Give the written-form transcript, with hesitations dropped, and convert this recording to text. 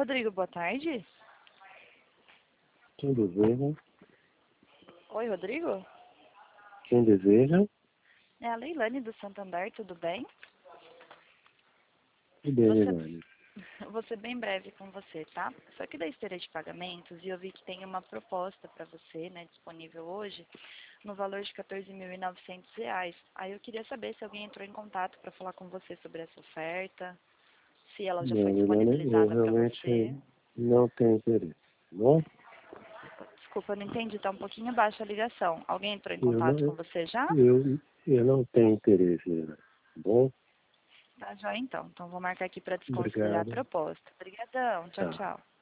Rodrigo, boa tarde. Quem deseja? Oi, Rodrigo? Quem deseja? É a Leilane do Santander, tudo bem? E bem, Você, Leilane. vou ser bem breve com você, tá? Só que da esteira de pagamentos, e eu vi que tem uma proposta para você, né, disponível hoje, no valor de R$ 14.900. Aí eu queria saber se alguém entrou em contato para falar com você sobre essa oferta, se ela já foi Não, Leilane, eu disponibilizada para realmente você. não tenho interesse, tá bom? Desculpa, eu não entendi, tá um pouquinho baixa a ligação. Alguém entrou em Eu contato não, com você já? eu não tenho interesse, Leilane, tá bom? Tá, já então. Então vou marcar aqui para desconsiderar a Obrigado. proposta. Obrigadão. Tchau, Tá. tchau.